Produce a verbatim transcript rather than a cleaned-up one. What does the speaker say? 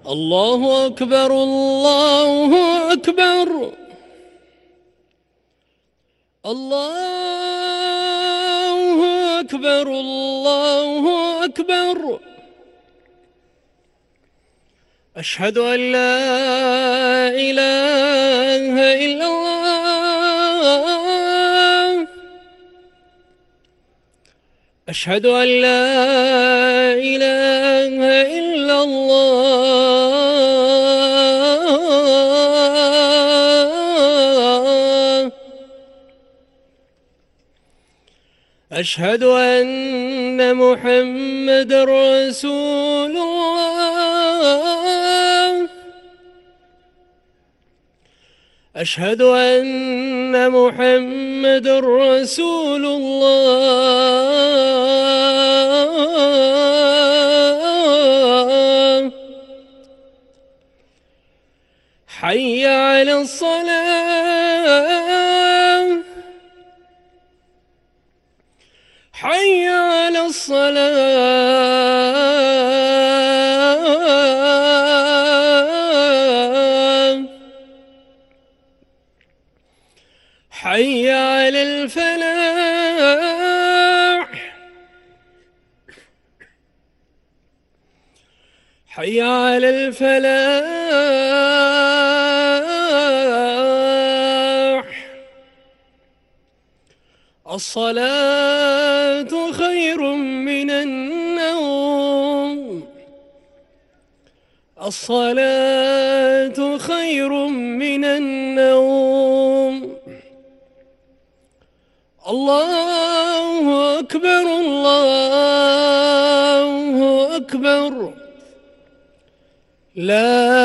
الله أكبر الله أكبر الله أكبر الله أكبر. أشهد أن لا إله إلا الله. أشهد أن لا إله إلا الله. أشهد أن محمد رسول الله. أشهد أن محمد رسول الله. حي على الصلاة حي على الصلاة. حي على الفلاح. حي على الفلاح. الصلاة خير من النوم. الصلاة خير من النوم. الله أكبر الله أكبر. لا